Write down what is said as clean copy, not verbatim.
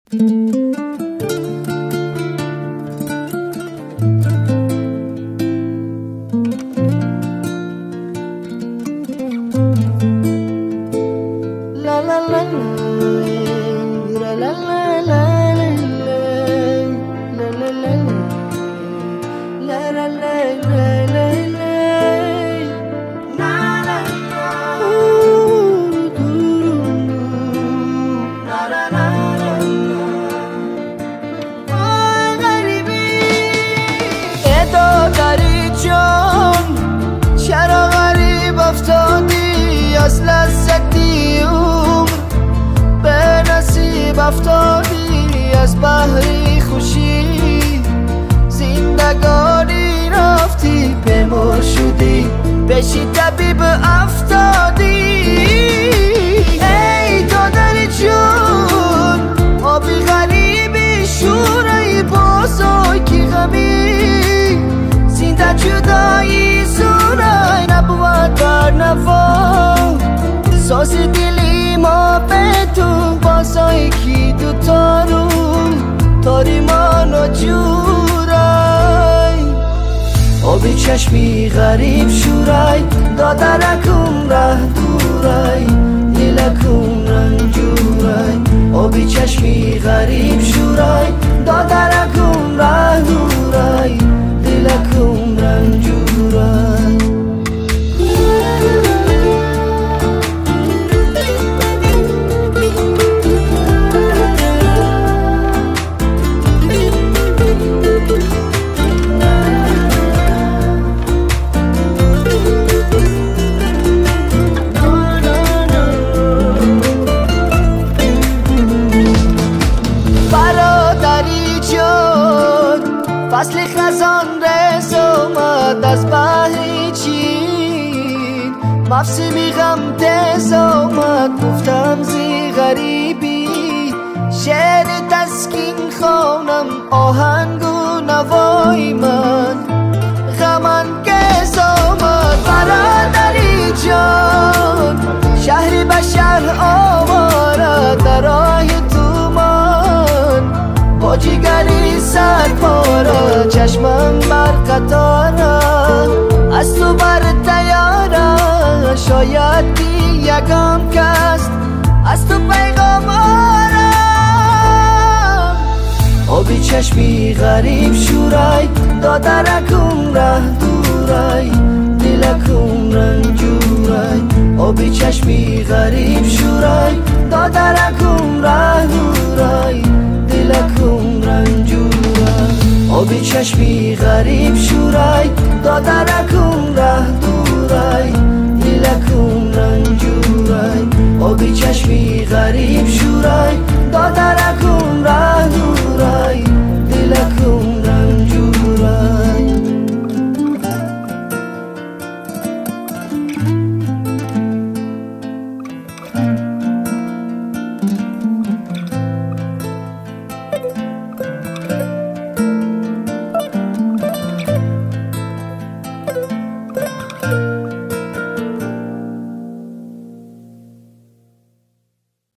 چرا غریب افتادی از لذتی عمر، به نصیب افتادی از بحری خوشی، زندگانی رفتی به مر شدی، بشی طبیب افتادی. ای دادر جون آبی غریبی شورای بزرگی غمی، زنده جدایی زورای نبود بر نوا، ساز دلی ما به تو بازای کی دو تاری ما نجورای، آبی چشمی غریب شورای دادرکم ره دورای، دلکم رنجورای، آبی چشمی غریب شورای دادرکم ره دورای، دلکم رنجورای. فصل خزان رس اومد از بحر چین، موسمی غم تز اومد گفتم زی غریبی، شعر تسکین خوانم آهنگ و نوای من، غم انگیز اومد برادری جان، شهری بشر آواره در راه تومان، با جگری سرپاره چشمم بر قطاره، از تو بر تیاره، شاید دی یکم کست از تو پیغام آرم، آبی چشمی غریب شورای دادرکم ره دورای، دلکم رنجورای، آبی چشمی غریب شورای دادرکم ره دورای، دلکم رنجورای، آبی چشمی غریب شورای دادرکم